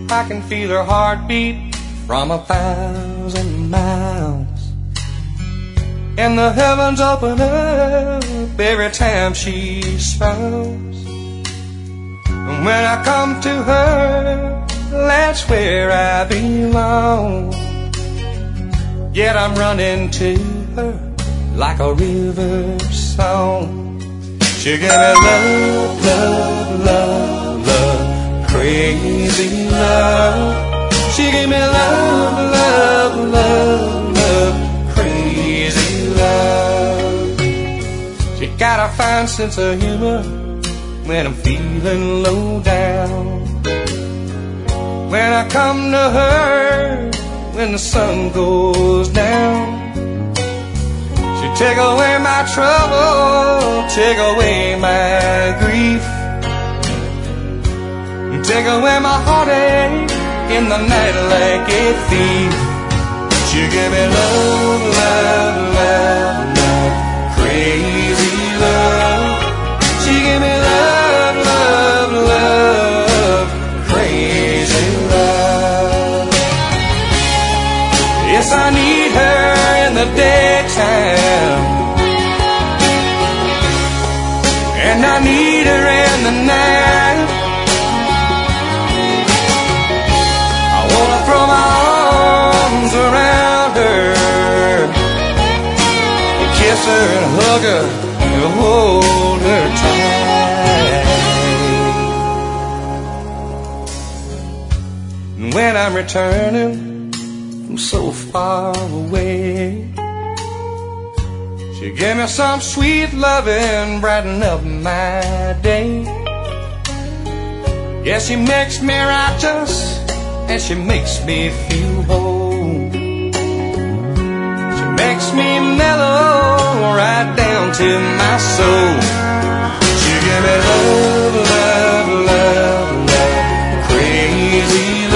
I can feel her heartbeat from 1,000 miles. And the heavens open up every time she smiles. And when I come to her, that's where I belong. Yet I'm running to her like a river song. She gave me love, love, love, love, crazy love. She gave me love, love, love, love, crazy love. She got a fine sense of humor when I'm feeling low down. When I come to her, when the sun goes down, she take away my trouble, take away my grief, take away my heartache in the night like a thief. She give me love, love, love, love, crazy love. She give me love, love, love, crazy love. Yes, I need her in the daytime, and I need her in the night. I wanna throw my arms around her, and kiss her and hug her and hold her tight. And when I'm returning from so far away, she gave me some sweet loving, brighten up my day. Yeah, she makes me righteous, and she makes me feel whole. She makes me mellow right down to my soul. She give me love, love, love, love, crazy